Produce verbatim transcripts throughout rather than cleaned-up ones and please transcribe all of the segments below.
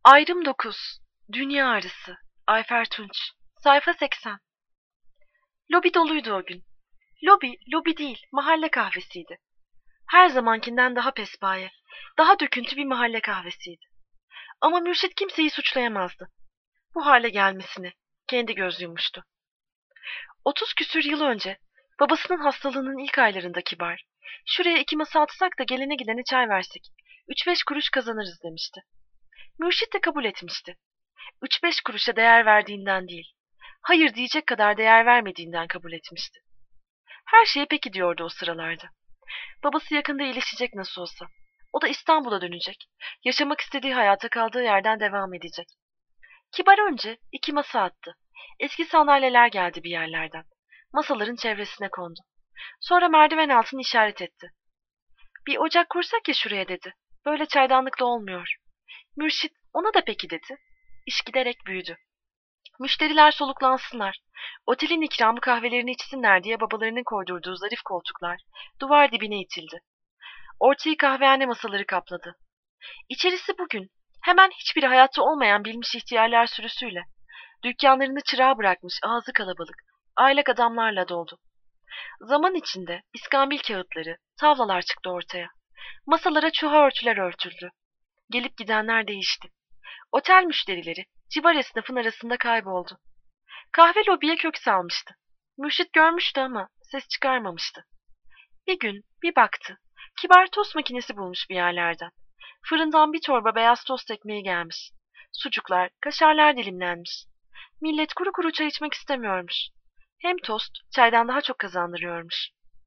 Ayrım dokuz. Dünya Arısı. Ayfer Tunç. Sayfa seksen. Lobi doluydu o gün. Lobi, lobi değil, mahalle kahvesiydi. Her zamankinden daha pespaye, daha döküntü bir mahalle kahvesiydi. Ama Mürşit kimseyi suçlayamazdı. Bu hale gelmesini kendi göz yummuştu. Otuz küsür yıl önce babasının hastalığının ilk aylarında Kibar, şuraya iki masa atsak da gelene gidene çay versek, üç beş kuruş kazanırız demişti. Mürşit de kabul etmişti. Üç beş kuruşa değer verdiğinden değil, hayır diyecek kadar değer vermediğinden kabul etmişti. Her şeye peki diyordu o sıralarda. Babası yakında iyileşecek nasıl olsa. O da İstanbul'a dönecek. Yaşamak istediği hayata kaldığı yerden devam edecek. Kibar önce iki masa attı. Eski sandalyeler geldi bir yerlerden. Masaların çevresine kondu. Sonra merdiven altını işaret etti. Bir ocak kursak ya şuraya dedi. Böyle çaydanlıkla olmuyor. Mürşit ona da peki dedi. İş giderek büyüdü. Müşteriler soluklansınlar, otelin ikramı kahvelerini içsinler diye babalarının koydurduğu zarif koltuklar duvar dibine itildi. Ortayı kahvehane masaları kapladı. İçerisi bugün hemen hiçbiri hayatta olmayan bilmiş ihtiyarlar sürüsüyle, dükkanlarını çırağa bırakmış ağzı kalabalık, aylak adamlarla doldu. Zaman içinde iskambil kağıtları, tavlalar çıktı ortaya. Masalara çuha örtüler örtüldü. Gelip gidenler değişti. Otel müşterileri civar esnafın arasında kayboldu. Kahve lobiye kök salmıştı. Mürşit görmüştü ama ses çıkarmamıştı. Bir gün bir baktı. Kibar tost makinesi bulmuş bir yerlerden. Fırından bir torba beyaz tost ekmeği gelmiş. Sucuklar, kaşarlar dilimlenmiş. Millet kuru kuru çay içmek istemiyormuş. Hem tost çaydan daha çok kazandırıyormuş.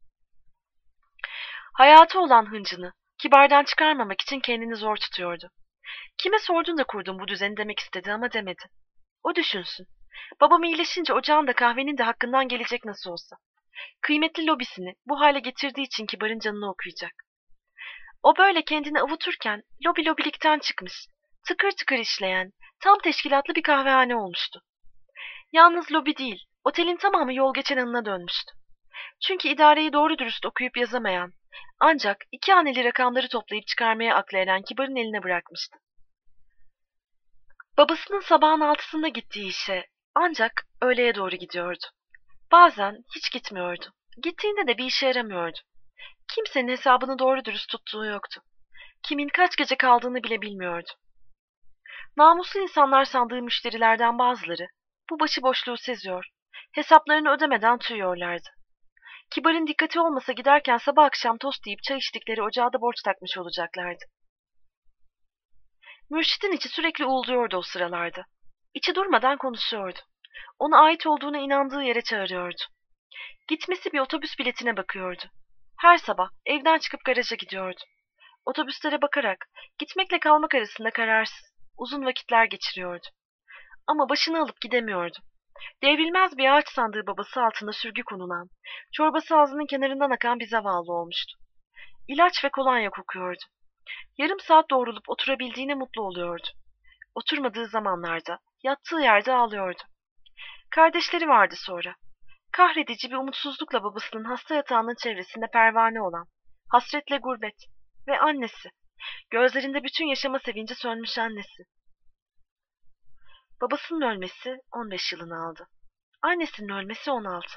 Hayatı olan hıncını Kibar'dan çıkarmamak için kendini zor tutuyordu. Kime sordun da kurdun bu düzeni demek istedi ama demedi. O düşünsün. Babam iyileşince ocağın da kahvenin de hakkından gelecek nasıl olsa. Kıymetli lobisini bu hale getirdiği için Kibar'ın canını okuyacak. O böyle kendini avuturken lobi lobilikten çıkmış, tıkır tıkır işleyen, tam teşkilatlı bir kahvehane olmuştu. Yalnız lobi değil, otelin tamamı yol geçen anına dönmüştü. Çünkü idareyi doğru dürüst okuyup yazamayan, ancak iki haneli rakamları toplayıp çıkarmaya aklı eren Kibar'ın eline bırakmıştı. Babasının sabahın altısında gittiği işe ancak öğleye doğru gidiyordu. Bazen hiç gitmiyordu. Gittiğinde de bir işe yaramıyordu. Kimsenin hesabını doğru dürüst tuttuğu yoktu. Kimin kaç gece kaldığını bile bilmiyordu. Namuslu insanlar sandığı müşterilerden bazıları bu başıboşluğu seziyor, hesaplarını ödemeden tüyüyorlardı. Kibar'ın dikkati olmasa giderken sabah akşam tost yiyip çay içtikleri ocağa da borç takmış olacaklardı. Mürşit'in içi sürekli uğulduyordu o sıralarda. İçi durmadan konuşuyordu. Ona ait olduğuna inandığı yere çağırıyordu. Gitmesi bir otobüs biletine bakıyordu. Her sabah evden çıkıp garaja gidiyordu. Otobüslere bakarak gitmekle kalmak arasında kararsız, uzun vakitler geçiriyordu. Ama başını alıp gidemiyordu. Devrilmez bir ağaç sandığı babası altında sürgü konulan, çorbası ağzının kenarından akan bir zavallı olmuştu. İlaç ve kolonya kokuyordu. Yarım saat doğrulup oturabildiğine mutlu oluyordu. Oturmadığı zamanlarda yattığı yerde ağlıyordu. Kardeşleri vardı sonra. Kahredici bir umutsuzlukla babasının hasta yatağının çevresinde pervane olan, hasretle gurbet ve annesi, gözlerinde bütün yaşama sevinci sönmüş annesi. Babasının ölmesi on beş yılını aldı. Annesinin ölmesi on altı.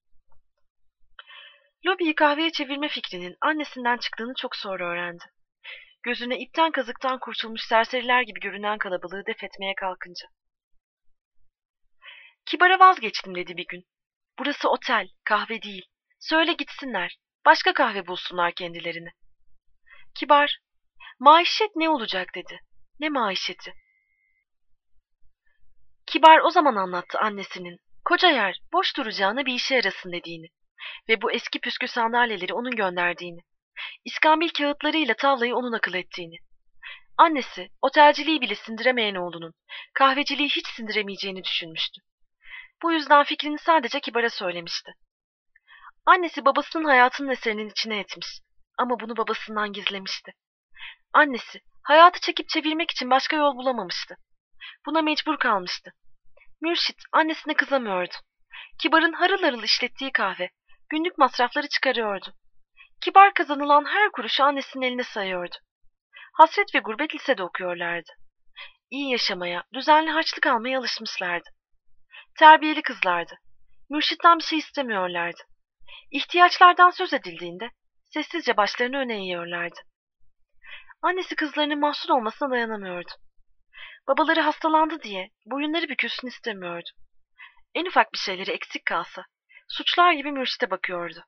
Lobiyi kahveye çevirme fikrinin annesinden çıktığını çok sonra öğrendi. Gözüne ipten kazıktan kurtulmuş serseriler gibi görünen kalabalığı def etmeye kalkınca. Kibar'a vazgeçtim dedi bir gün. Burası otel, kahve değil. Söyle gitsinler. Başka kahve bulsunlar kendilerini. Kibar, maişet ne olacak dedi. Ne maişeti? Kibar o zaman anlattı annesinin, koca yer boş duracağına bir işe yarasın dediğini ve bu eski püskü sandalyeleri onun gönderdiğini, iskambil kağıtlarıyla tavlayı onun akıl ettiğini. Annesi, otelciliği bile sindiremeyen oğlunun, kahveciliği hiç sindiremeyeceğini düşünmüştü. Bu yüzden fikrini sadece Kibar'a söylemişti. Annesi babasının hayatının eserinin içine etmiş ama bunu babasından gizlemişti. Annesi, hayatı çekip çevirmek için başka yol bulamamıştı. Buna mecbur kalmıştı. Mürşit annesine kızamıyordu. Kibar'ın harıl harıl işlettiği kahve günlük masrafları çıkarıyordu. Kibar kazanılan her kuruşu annesinin eline sayıyordu. Hasret ve Gurbet lisede okuyorlardı. iyi yaşamaya, düzenli harçlık almaya alışmışlardı. Terbiyeli kızlardı. Mürşitten bir şey istemiyorlardı. İhtiyaçlardan söz edildiğinde sessizce başlarını öne eğiyorlardı. Annesi kızlarının mahzun olmasına dayanamıyordu. Babaları hastalandı diye boyunları bükülsün istemiyordu. En ufak bir şeyleri eksik kalsa suçlar gibi Mürşit'e bakıyordu.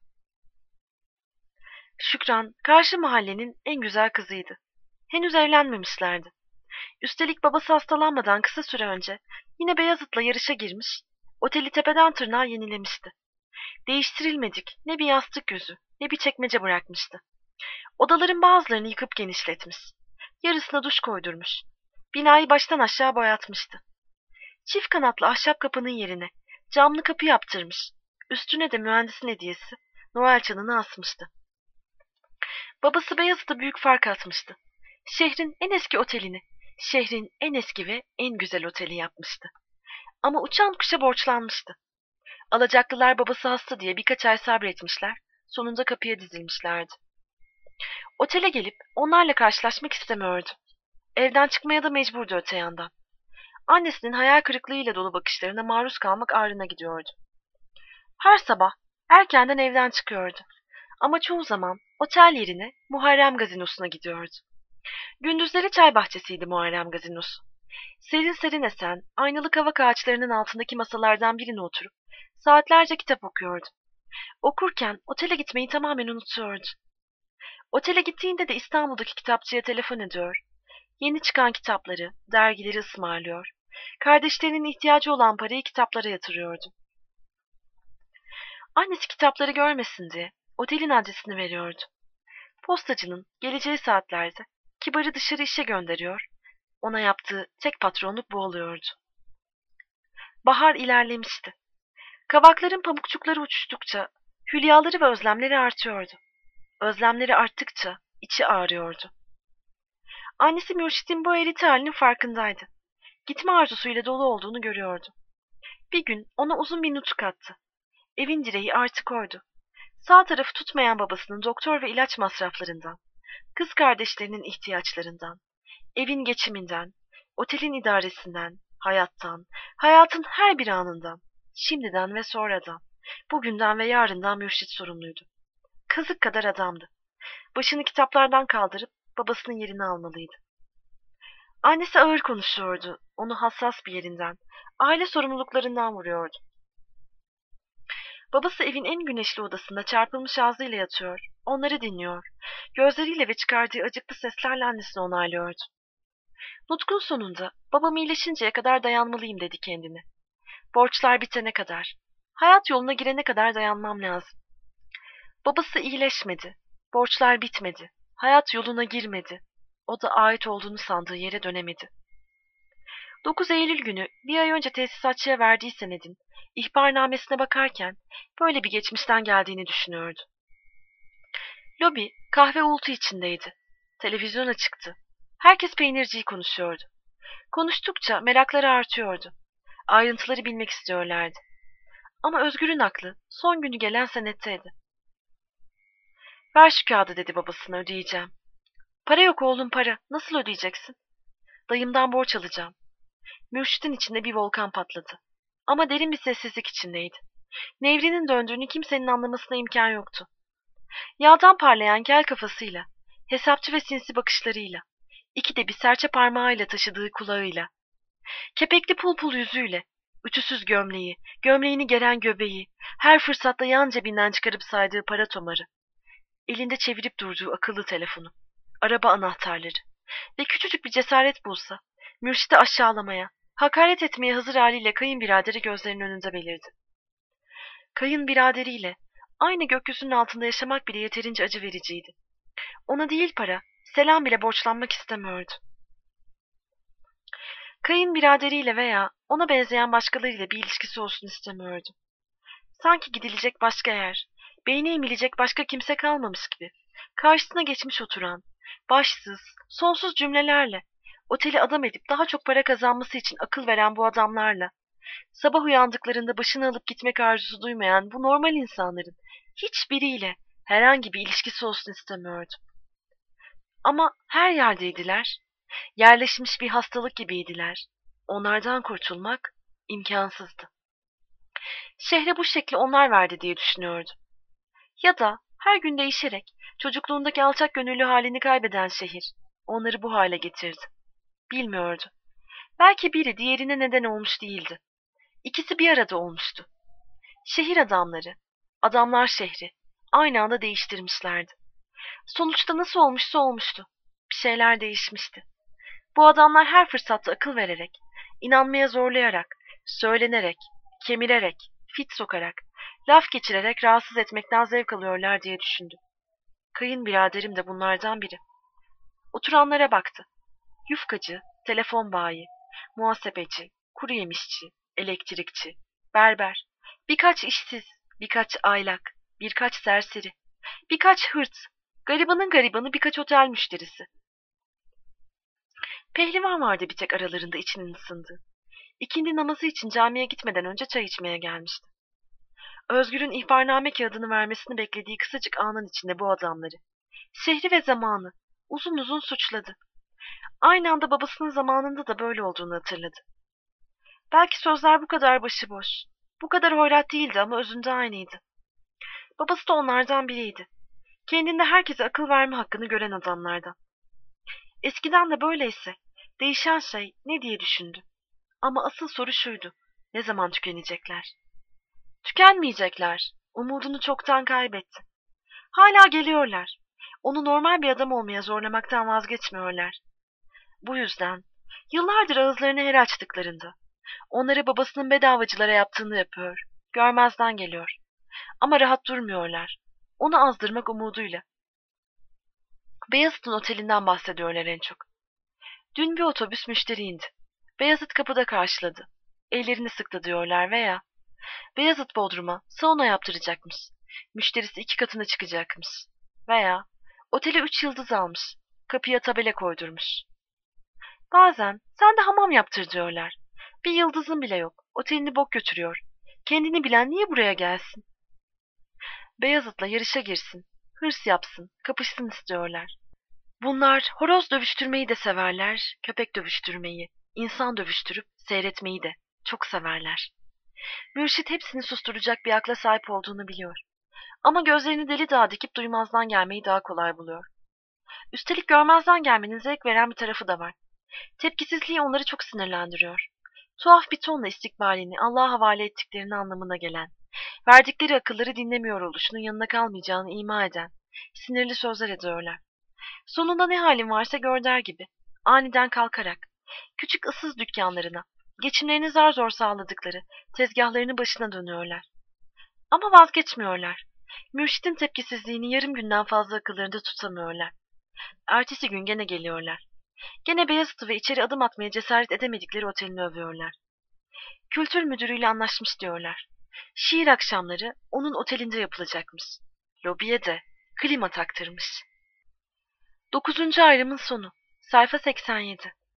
Şükran, karşı mahallenin en güzel kızıydı. Henüz evlenmemişlerdi. Üstelik babası hastalanmadan kısa süre önce yine Beyazıt'la yarışa girmiş, oteli tepeden tırnağa yenilemişti. Değiştirilmedik ne bir yastık gözü ne bir çekmece bırakmıştı. Odaların bazılarını yıkıp genişletmiş. Yarısına duş koydurmuş. Binayı baştan aşağı boyatmıştı. Çift kanatlı ahşap kapının yerine camlı kapı yaptırmış. Üstüne de mühendisin hediyesi Noel çanını asmıştı. Babası Beyazıt'a büyük fark atmıştı. Şehrin en eski otelini, şehrin en eski ve en güzel oteli yapmıştı. Ama uçan kuşa borçlanmıştı. Alacaklılar babası hasta diye birkaç ay sabretmişler, sonunda kapıya dizilmişlerdi. Otele gelip onlarla karşılaşmak istemiyordu. Evden çıkmaya da mecburdu öte yandan. Annesinin hayal kırıklığıyla dolu bakışlarına maruz kalmak ağrına gidiyordu. Her sabah erkenden evden çıkıyordu. Ama çoğu zaman otel yerine Muharrem Gazinosu'na gidiyordu. Gündüzleri çay bahçesiydi Muharrem Gazinosu. Serin serin esen, aynalı kavak ağaçlarının altındaki masalardan birine oturup saatlerce kitap okuyordu. Okurken otele gitmeyi tamamen unutuyordu. Otele gittiğinde de İstanbul'daki kitapçıya telefon ediyor. Yeni çıkan kitapları, dergileri ısmarlıyor. Kardeşlerinin ihtiyacı olan parayı kitaplara yatırıyordu. Annesi kitapları görmesin diye otelin adresini veriyordu. Postacının geleceği saatlerde kibarı dışarı işe gönderiyor, ona yaptığı tek patronluk bu oluyordu. Bahar ilerlemişti. Kavakların pamukçukları uçuştukça hülyaları ve özlemleri artıyordu. Özlemleri arttıkça içi ağrıyordu. Annesi Mürşit'in bu eğreti halinin farkındaydı. Gitme arzusuyla dolu olduğunu görüyordu. Bir gün ona uzun bir nutuk attı. Evin direği artık oydu. Sağ tarafı tutmayan babasının doktor ve ilaç masraflarından, kız kardeşlerinin ihtiyaçlarından, evin geçiminden, otelin idaresinden, hayattan, hayatın her bir anından, şimdiden ve sonradan, bugünden ve yarından Mürşit sorumluydu. Kazık kadar adamdı. Başını kitaplardan kaldırıp babasının yerini almalıydı. Annesi ağır konuşuyordu, onu hassas bir yerinden, aile sorumluluklarından vuruyordu. Babası evin en güneşli odasında çarpılmış ağzıyla yatıyor, onları dinliyor, gözleriyle ve çıkardığı acıklı seslerle annesini onaylıyordu. Nutkun sonunda babam iyileşinceye kadar dayanmalıyım dedi kendine. Borçlar bitene kadar, hayat yoluna girene kadar dayanmam lazım. Babası iyileşmedi, borçlar bitmedi, hayat yoluna girmedi. O da ait olduğunu sandığı yere dönemedi. dokuz Eylül günü bir ay önce tesisatçıya verdiği senedin ihbarnamesine bakarken böyle bir geçmişten geldiğini düşünüyordu. Lobi kahve uğultu içindeydi. Televizyon açıktı. Herkes peynirciyi konuşuyordu. Konuştukça merakları artıyordu. Ayrıntıları bilmek istiyorlardı. Ama Özgür'ün aklı son günü gelen senetteydi. Ver şu kağıdı dedi babasına, ödeyeceğim. Para yok oğlum, para. Nasıl ödeyeceksin? Dayımdan borç alacağım. Mürşit'in içinde bir volkan patladı. Ama derin bir sessizlik içindeydi. Nevrinin döndüğünü kimsenin anlamasına imkan yoktu. Yağdan parlayan kel kafasıyla, hesapçı ve sinsi bakışlarıyla, iki de bir serçe parmağıyla taşıdığı kulağıyla, kepekli pul pul yüzüyle, ütüsüz gömleği, gömleğini geren göbeği, her fırsatta yan cebinden çıkarıp saydığı para tomarı, elinde çevirip durduğu akıllı telefonu, araba anahtarları ve küçücük bir cesaret bulsa, Mürşit'i aşağılamaya, hakaret etmeye hazır haliyle kayınbiraderi gözlerinin önünde belirdi. Kayınbiraderiyle aynı gökyüzünün altında yaşamak bile yeterince acı vericiydi. Ona değil para, selam bile borçlanmak istemiyordu. Kayınbiraderiyle veya ona benzeyen başkalarıyla bir ilişkisi olsun istemiyordu. Sanki gidilecek başka yer, beyni emilecek başka kimse kalmamış gibi, karşısına geçmiş oturan, başsız, sonsuz cümlelerle, oteli adam edip daha çok para kazanması için akıl veren bu adamlarla, sabah uyandıklarında başını alıp gitmek arzusu duymayan bu normal insanların hiçbiriyle herhangi bir ilişkisi olsun istemiyordu. Ama her yerdeydiler. Yerleşmiş bir hastalık gibiydiler. Onlardan kurtulmak imkansızdı. Şehre bu şekli onlar verdi diye düşünüyordu. Ya da her gün değişerek çocukluğundaki alçak gönüllü halini kaybeden şehir onları bu hale getirdi. Bilmiyordu. Belki biri diğerine neden olmuş değildi. İkisi bir arada olmuştu. Şehir adamları, adamlar şehri aynı anda değiştirmişlerdi. Sonuçta nasıl olmuşsa olmuştu. Bir şeyler değişmişti. Bu adamlar her fırsatta akıl vererek, inanmaya zorlayarak, söylenerek, kemirerek, fit sokarak, laf geçirerek rahatsız etmekten zevk alıyorlar diye düşündü. Kayınbiraderim de bunlardan biri. Oturanlara baktı. Yufkacı, telefon bayi, muhasebeci, kuru yemişçi, elektrikçi, berber, birkaç işsiz, birkaç aylak, birkaç serseri, birkaç hırt, garibanın garibanı birkaç otel müşterisi. Pehlivan vardı bir tek aralarında içinin ısındığı. İkindi namazı için camiye gitmeden önce çay içmeye gelmişti. Özgür'ün ihbarname kağıdını vermesini beklediği kısacık anın içinde bu adamları, şehri ve zamanı uzun uzun suçladı. Aynı anda babasının zamanında da böyle olduğunu hatırladı. Belki sözler bu kadar başıboş, bu kadar hoyrat değildi ama özünde aynıydı. Babası da onlardan biriydi. Kendinde herkese akıl verme hakkını gören adamlardan. Eskiden de böyleyse değişen şey ne diye düşündü. Ama asıl soru şuydu: ne zaman tükenecekler? Tükenmeyecekler. Umudunu çoktan kaybetti. Hala geliyorlar. Onu normal bir adam olmaya zorlamaktan vazgeçmiyorlar. Bu yüzden yıllardır ağızlarını her açtıklarında onları babasının bedavacılara yaptığını yapıyor, görmezden geliyor. Ama rahat durmuyorlar. Onu azdırmak umuduyla. Beyazıt'ın otelinden bahsediyorlar en çok. Dün bir otobüs müşteri indi. Beyazıt kapıda karşıladı. Ellerini sıktı diyorlar veya Beyazıt Bodrum'a sauna yaptıracakmış. Müşterisi iki katına çıkacakmış. Veya otele üç yıldız almış. Kapıya tabela koydurmuş. Bazen sen de hamam yaptır diyorlar. Bir yıldızın bile yok. Otelini bok götürüyor. Kendini bilen niye buraya gelsin? Beyazıt'la yarışa girsin. Hırs yapsın. Kapışsın istiyorlar. Bunlar horoz dövüştürmeyi de severler. Köpek dövüştürmeyi, insan dövüştürüp seyretmeyi de çok severler. Mürşit hepsini susturacak bir akla sahip olduğunu biliyor. Ama gözlerini deli dağa dikip duymazdan gelmeyi daha kolay buluyor. Üstelik görmezden gelmenin zevk veren bir tarafı da var. Tepkisizliği onları çok sinirlendiriyor. Tuhaf bir tonla istikbalini Allah'a havale ettiklerini anlamına gelen, verdikleri akılları dinlemiyor oluşunun yanına kalmayacağını ima eden, sinirli sözler ediyorlar. Sonunda ne halin varsa gör der gibi, aniden kalkarak, küçük ıssız dükkanlarına, geçimlerini zar zor sağladıkları tezgahlarının başına dönüyorlar. Ama vazgeçmiyorlar. Mürşit'in tepkisizliğini yarım günden fazla akıllarında tutamıyorlar. Ertesi gün gene geliyorlar. Gene Beyazıt'ı ve içeri adım atmaya cesaret edemedikleri otelini övüyorlar. Kültür müdürüyle anlaşmış diyorlar. Şiir akşamları onun otelinde yapılacakmış. Lobiye de klima taktırmış. Dokuzuncu ayrımın sonu. Sayfa seksen yedi.